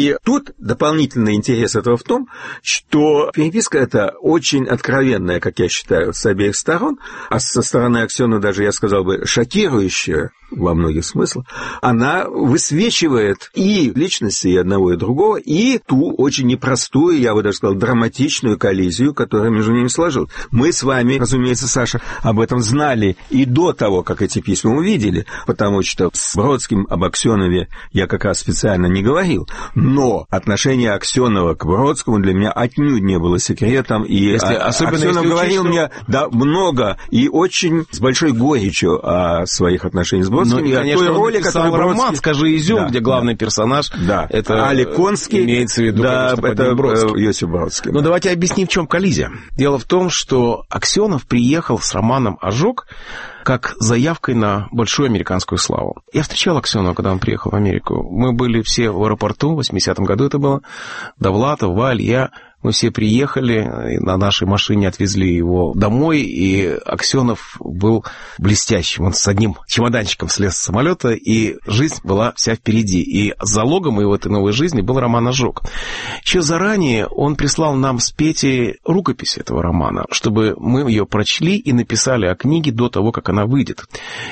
И тут дополнительный интерес этого в том, что переписка эта очень откровенная, как я считаю, с обеих сторон, а со стороны Аксенова даже, я сказал бы, шокирующая во многих смыслах, она высвечивает и личности и одного, и другого, и ту очень непростую, я бы даже сказал, драматичную коллизию, которая между ними сложилась. Мы с вами, разумеется, Саша, об этом знали и до того, как эти письма увидели, потому что с Бродским об Аксенове я как раз специально не говорил, но отношение Аксенова к Бродскому для меня отнюдь не было секретом, и
если, особенно
Аксенов
если
говорил
учить,
мне да, много и очень с большой горечью о своих отношениях с Бродским.
Ну, и, конечно,
той роли,
которую роман
Бродский...
«Скажи, изюм»,
да,
где главный
да.
персонаж,
да.
это
Али Конский,
имеется в виду,
да,
конечно,
это
Бродский.
Иосиф Бродский.
Но
да.
давайте объясним, в чем коллизия. Дело в том, что Аксенов приехал с романом «Ожог» как заявкой на большую американскую славу. Я встречал Аксенова, когда он приехал в Америку. Мы были все в аэропорту, в восьмидесятом году это было, Довлатов, Валь, я... Мы все приехали, на нашей машине отвезли его домой, и Аксенов был блестящим. Он с одним чемоданчиком слез с самолета, и жизнь была вся впереди. И залогом его этой новой жизни был роман «Ожог». Еще заранее он прислал нам с Петей рукопись этого романа, чтобы мы ее прочли и написали о книге до того, как она выйдет.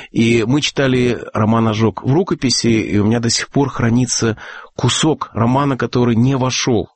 И мы читали роман «Ожог» в рукописи, и у меня до сих пор хранится кусок романа, который не вошел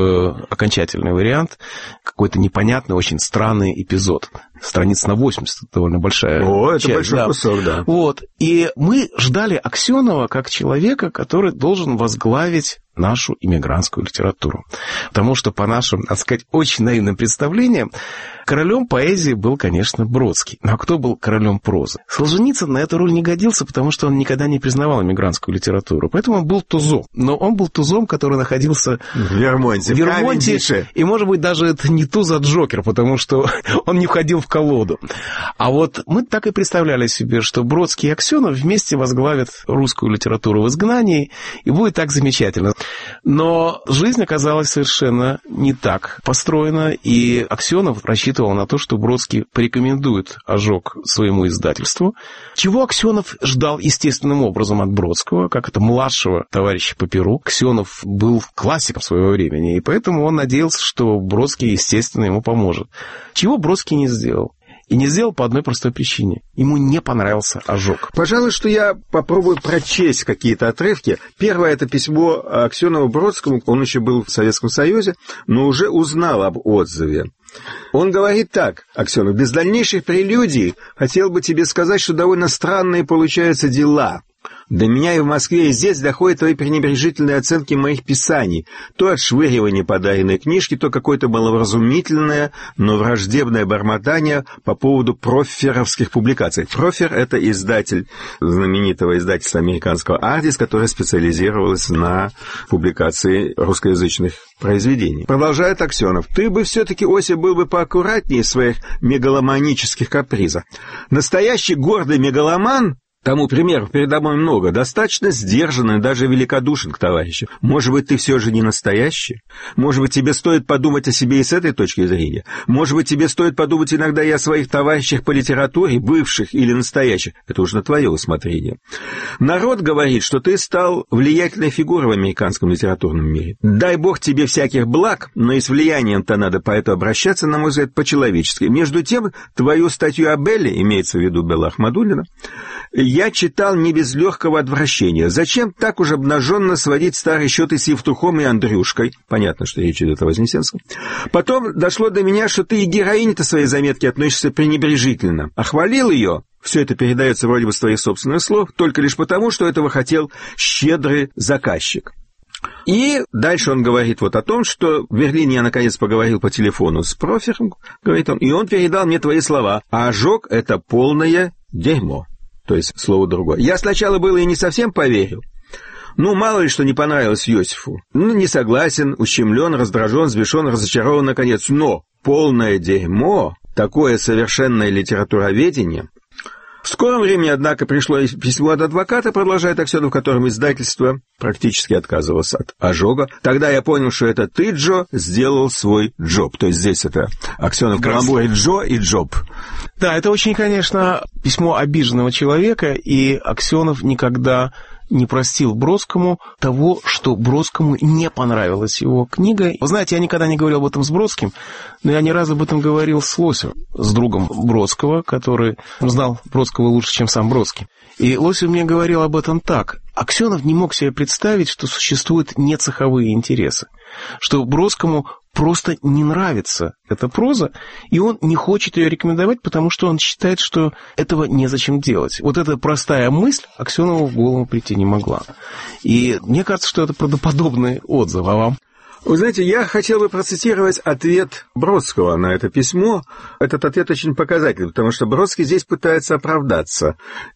в окончательный вариант, какой-то непонятный, очень странный эпизод. Страниц на восемьдесят, довольно большая
О,
часть.
это большой
да.
кусок, да.
Вот. И мы ждали Аксенова как человека, который должен возглавить нашу иммигрантскую литературу. Потому что, по нашим, так сказать, очень наивным представлениям, королем поэзии был, конечно, Бродский. Но кто был королем прозы? Солженицын на эту роль не годился, потому что он никогда не признавал иммигрантскую литературу. Поэтому он был тузом. Но он был тузом, который находился
в Вермонте.
В Вермонте. И, может быть, даже это не туз, а Джокер, потому что он не входил в колоду. А вот мы так и представляли себе, что Бродский и Аксенов вместе возглавят русскую литературу в изгнании, и будет так замечательно. Но жизнь оказалась совершенно не так построена, и Аксенов рассчитывал на то, что Бродский порекомендует «Ожог» своему издательству, чего Аксенов ждал естественным образом от Бродского, как это младшего товарища по перу. Аксенов был классиком своего времени, и поэтому он надеялся, что Бродский, естественно, ему поможет. Чего Бродский не сделал. И не сделал по одной простой причине. Ему не понравился «Ожог».
Пожалуй, что я попробую прочесть какие-то отрывки. Первое — это письмо Аксенова Бродскому. Он еще был в Советском Союзе, но уже узнал об отзыве. Он говорит так, Аксенов: «Без дальнейших прелюдий хотел бы тебе сказать, что довольно странные получаются дела. До меня и в Москве, и здесь доходят твои пренебрежительные оценки моих писаний. То отшвыривание подаренной книжки, то какое-то маловразумительное, но враждебное бормотание по поводу проферовских публикаций». Профер — это издатель знаменитого издательства американского «Ардис», которое специализировалось на публикации русскоязычных произведений. Продолжает Аксенов: «Ты бы все-таки, Ося, был бы поаккуратнее в своих мегаломанических капризах. Настоящий гордый мегаломан, тому примеров передо мной много, достаточно сдержанный, даже великодушен к товарищу. Может быть, ты все же не настоящий? Может быть, тебе стоит подумать о себе и с этой точки зрения? Может быть, тебе стоит подумать иногда и о своих товарищах по литературе, бывших или настоящих? Это уж на твое усмотрение. Народ говорит, что ты стал влиятельной фигурой в американском литературном мире. Дай бог тебе всяких благ, но и с влиянием-то надо по этому обращаться, на мой взгляд, по-человечески. Между тем, твою статью о Белле, имеется в виду Белла Ахмадуллина, я читал не без легкого отвращения. Зачем так уж обнаженно сводить старые счеты с Евтухом и Андрюшкой? Понятно, что речь идет о Вознесенском. Потом дошло до меня, что ты и героине-то своей заметки относишься пренебрежительно. А хвалил ее, все это передается вроде бы с твоих собственных слов, только лишь потому, что этого хотел щедрый заказчик. И дальше он говорит вот о том, что в Берлине я наконец поговорил по телефону с Профером, говорит он, и он передал мне твои слова. А «Ожог» — это полное дерьмо. То есть слово другое. Я сначала было и не совсем поверил. Ну, мало ли что не понравилось Иосифу. Ну, не согласен, ущемлен, раздражен, взбешен, разочарован, наконец. Но полное дерьмо, такое совершенное литературоведение. В скором времени, однако, пришло письмо от адвоката, продолжает Аксенов, в котором издательство практически отказывалось от «Ожога». Тогда я понял, что это ты, Джо, сделал свой джоб. То есть здесь это Аксенов каламбурит Джо и джоб.
Да, это очень, конечно, письмо обиженного человека, и Аксенов никогда не простил Бродскому того, что Бродскому не понравилась его книга. Вы знаете, я никогда не говорил об этом с Бродским, но я ни разу об этом говорил с Лосевым, с другом Бродского, который знал Бродского лучше, чем сам Бродский. И Лосев мне говорил об этом так. Аксенов не мог себе представить, что существуют нецеховые интересы, что Бродскому просто не нравится эта проза, и он не хочет ее рекомендовать, потому что он считает, что этого незачем делать. Вот эта простая мысль Аксенову в голову прийти не могла. И мне кажется, что это правдоподобный отзыв. А вам?
Вы знаете, я хотел бы процитировать ответ Бродского на это письмо. Этот ответ очень показательный, потому что Бродский здесь пытается оправдаться.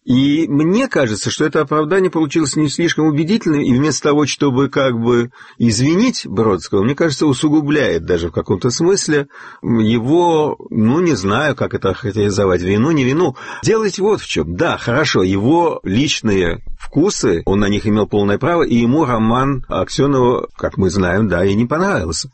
И мне кажется, что это оправдание получилось не слишком убедительным, и вместо того, чтобы как бы извинить Бродского, мне кажется, усугубляет даже в каком-то смысле его, ну, не знаю, как это характеризовать, вину, не вину. Делать вот в чем. Да, хорошо, его личные вкусы, он на них имел полное право, и ему роман Аксенова, как мы знаем, да, и не понравился.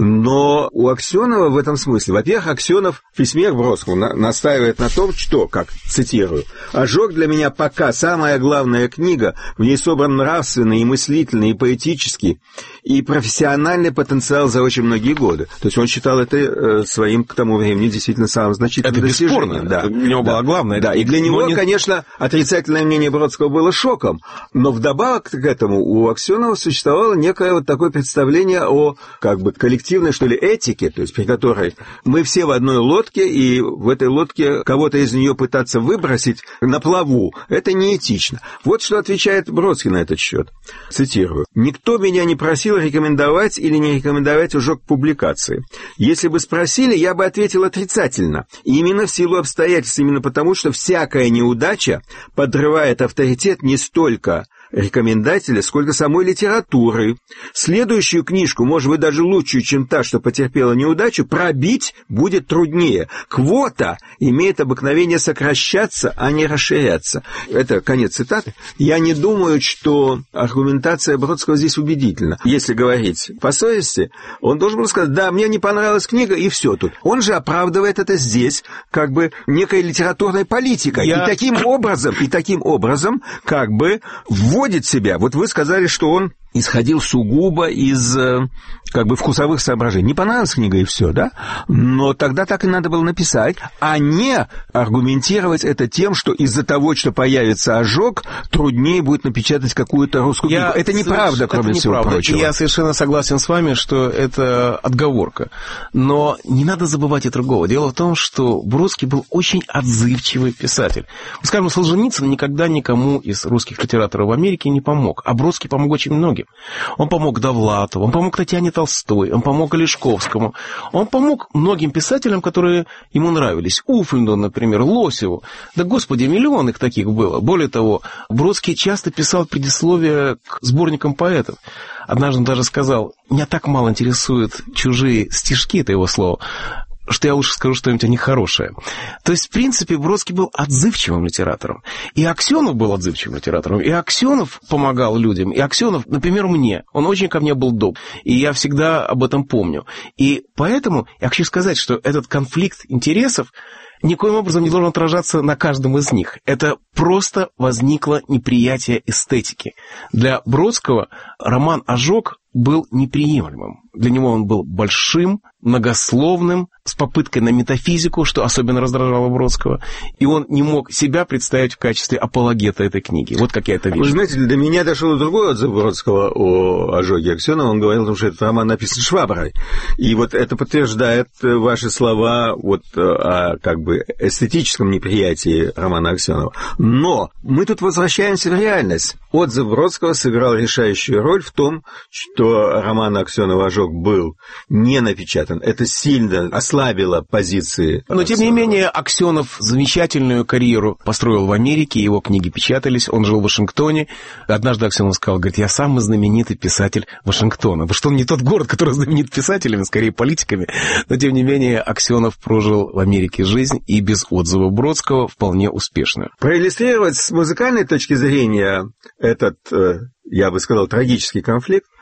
Но у Аксенова в этом смысле, во-первых, Аксенов в письме к Бродскому на- настаивает на том, что, как цитирую, «Ожог для меня пока самая главная книга, в ней собран нравственный и мыслительный, и поэтический, и профессиональный потенциал за очень многие годы». То есть он считал это э, своим к тому времени действительно самым значительным
это
достижением.
бесспорно.
Да.
Это у него
да.
было главное.
Да, и для него,
не...
конечно, отрицательное мнение Бродского было шоком, но вдобавок к этому у Аксенова существовало некое вот такое представление о как бы коллективной, что ли, этике, то есть при которой мы все в одной лодке, и в этой лодке кого-то из нее пытаться выбросить на плаву, это неэтично. Вот что отвечает Бродский на этот счет. Цитирую. «Никто меня не просил рекомендовать или не рекомендовать ожог к публикации. Если бы спросили, я бы ответил отрицательно. И именно в силу обстоятельств, именно потому, что всякая неудача подрывает авторитет не столько рекомендателя, сколько самой литературы. Следующую книжку, может быть, даже лучшую, чем та, что потерпела неудачу, пробить будет труднее. Квота имеет обыкновение сокращаться, а не расширяться». Это конец цитаты. Я не думаю, что аргументация Бродского здесь убедительна. Если говорить по совести, он должен был сказать, да, мне не понравилась книга, и все тут. Он же оправдывает это здесь, как бы некой литературной политикой. Я... И таким образом, и таким образом, как бы вводит себя. Вот вы сказали, что он исходил сугубо из как бы вкусовых соображений. Не понравилась книга, и все, да? Но тогда так и надо было написать, а не аргументировать это тем, что из-за того, что появится ожог, труднее будет напечатать какую-то русскую
Я
книгу. Это неправда, кроме
это
всего
неправда.
прочего.
Я совершенно согласен с вами, что это отговорка. Но не надо забывать и другого. Дело в том, что Бродский был очень отзывчивый писатель. Скажем, Солженицын никогда никому из русских литераторов в Америке не помог, а Бродский помог очень многим. Он помог Довлатову, он помог Татьяне Толстой, он помог Олешковскому, он помог многим писателям, которые ему нравились. Уффльду, например, Лосеву. Да, господи, миллион их таких было. Более того, Бродский часто писал предисловия к сборникам поэтов. Однажды он даже сказал, меня так мало интересуют чужие стишки, это его слово, что я лучше скажу что-нибудь о них хорошее. То есть, в принципе, Бродский был отзывчивым литератором. И Аксенов был отзывчивым литератором. И Аксенов помогал людям. И Аксенов, например, мне. Он очень ко мне был добр. И я всегда об этом помню. И поэтому я хочу сказать, что этот конфликт интересов никоим образом не должен отражаться на каждом из них. Это просто возникло неприятие эстетики. Для Бродского роман «Ожог» был неприемлемым. Для него он был большим, многословным, с попыткой на метафизику, что особенно раздражало Бродского, и он не мог себя представить в качестве апологета этой книги. Вот как я это вижу.
Вы знаете, до меня дошел другой отзыв Бродского о ожоге Аксенова. Он говорил, что этот роман написан Шваброй. И вот это подтверждает ваши слова вот, о как бы эстетическом неприятии романа Аксенова. Но мы тут возвращаемся в реальность. Отзыв Бродского сыграл решающую роль в том, что роман Аксенова «Ожог» был не напечатан. Это сильно ослабило позиции.
Но, тем не менее, Аксенов замечательную карьеру построил в Америке, его книги печатались, он жил в Вашингтоне. Однажды Аксенов сказал, говорит, я самый знаменитый писатель Вашингтона. Потому что он не тот город, который знаменит писателями, скорее политиками. Но, тем не менее, Аксенов прожил в Америке жизнь и без отзыва Бродского вполне успешную.
Проиллюстрировать с музыкальной точки зрения этот, я бы сказал, трагический конфликт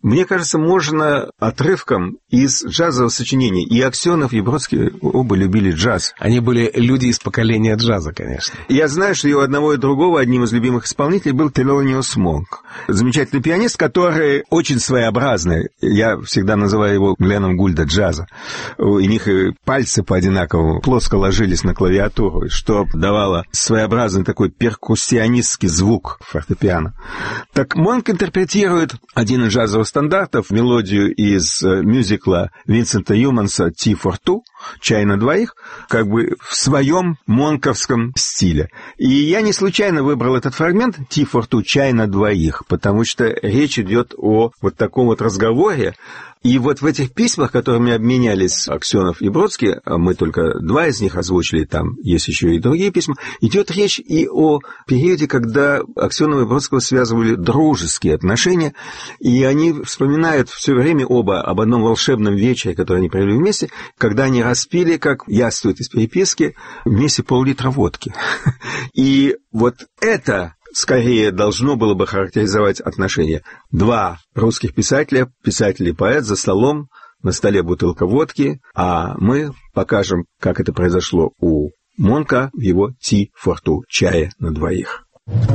мне кажется, можно отрывком из джазового сочинения. И Аксенов, и Бродский оба любили джаз.
Они были люди из поколения джаза, конечно.
Я знаю, что и у одного и другого одним из любимых исполнителей был Тhelониус Монк. Замечательный пианист, который очень своеобразный. Я всегда называю его Гленном Гульда джаза. У них и пальцы по-одинаковому плоско ложились на клавиатуру, что давало своеобразный такой перкуссионистский звук фортепиано. Так Монк интерпретирует один из джазовых стандартов, мелодию из мюзикла Винсента Юманса «Tea for Two», «Чай на двоих», как бы в своем монковском стиле. И я не случайно выбрал этот фрагмент «Tea for Two», «Чай на двоих», потому что речь идет о вот таком вот разговоре. И вот в этих письмах, которыми обменялись Аксенов и Бродский, мы только два из них озвучили, там есть еще и другие письма, идет речь и о периоде, когда Аксенова и Бродского связывали дружеские отношения, и они вспоминают все время оба об одном волшебном вечере, который они провели вместе, когда они распили, как яствует из переписки, вместе пол-литра водки. И вот это скорее должно было бы характеризовать отношения. Два русских писателя, писатель и поэт за столом, на столе бутылка водки, а мы покажем, как это произошло у Монка в его «Tea for Two», «Чая на двоих».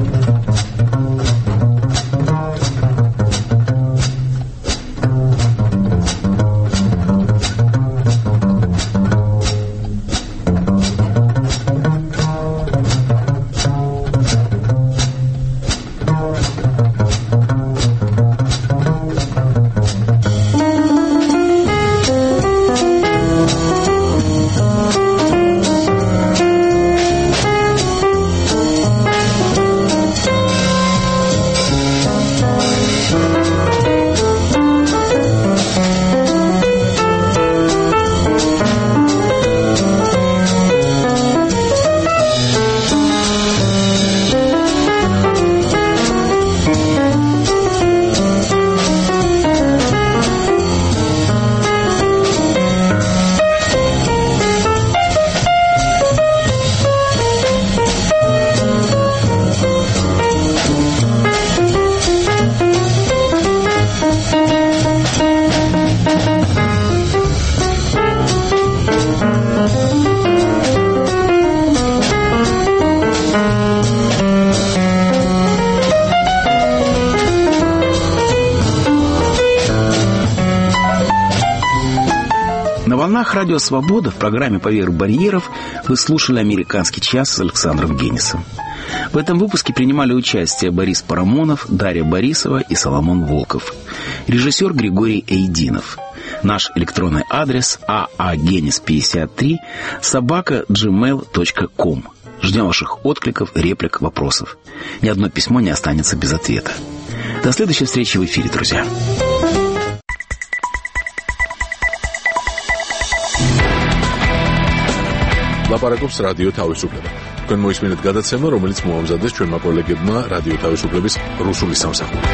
Радио «Свобода» в программе «Поверх барьеров» вы слушали «Американский час» с Александром Генисом. В этом выпуске принимали участие Борис Парамонов, Дарья Борисова и Соломон Волков. Режиссер Григорий Эйдинов. Наш электронный адрес а а генис пятьдесят три собака джи мейл точка ком. Ждем ваших откликов, реплик, вопросов. Ни одно письмо не останется без ответа. До следующей встречи в эфире, друзья.
ლაპარაკობს რადიო თავისუფლება. თქვენ მოისმინეთ გადაცემა, რომელიც მოამზადეს ჩვენმა კოლეგებმა რადიო თავისუფლების რუსული სამსახურიდან.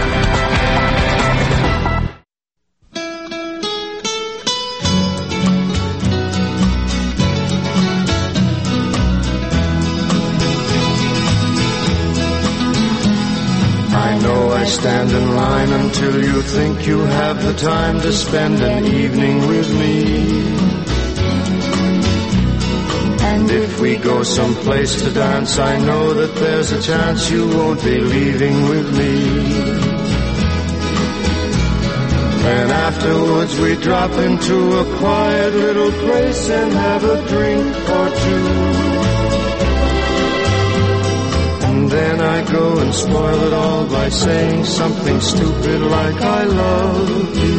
I know I stand in line until you think you have the time to spend an evening with me. And if we go someplace to dance, I know that there's a chance you won't be leaving with me. Then afterwards we drop into a quiet little place and have a drink or two. And then I go and spoil it all by saying something stupid like I love you.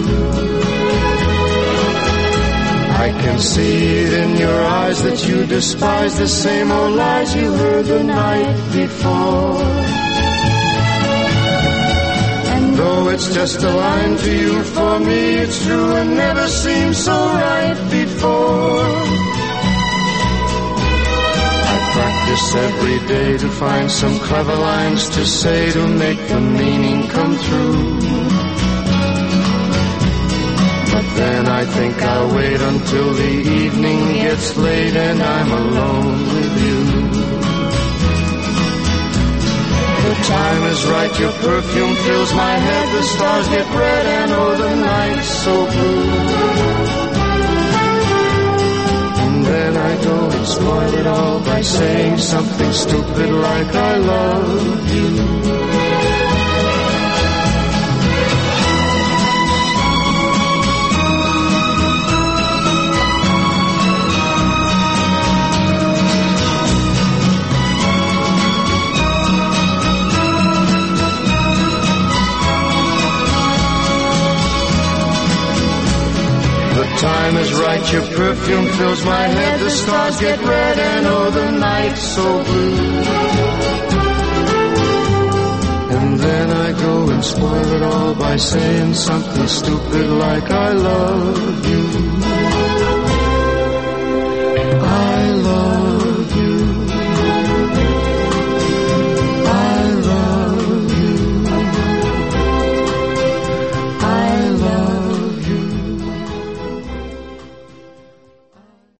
I can see it in your eyes that you despise the same old lies you heard the night before. And though it's just a line to you, for me it's true and never seemed so right before. I practice every day to find some clever lines to say to make the meaning come through. Then I think I'll wait until the evening gets late and I'm alone with you. The time is right, your perfume fills my head, the stars get red and oh, the night's so blue. And then I go and spoil it all by saying something stupid like I love you. Time is right, your perfume fills my head, the stars get red and oh, the night's so blue. And then I go and spoil it all by saying something stupid like I love you.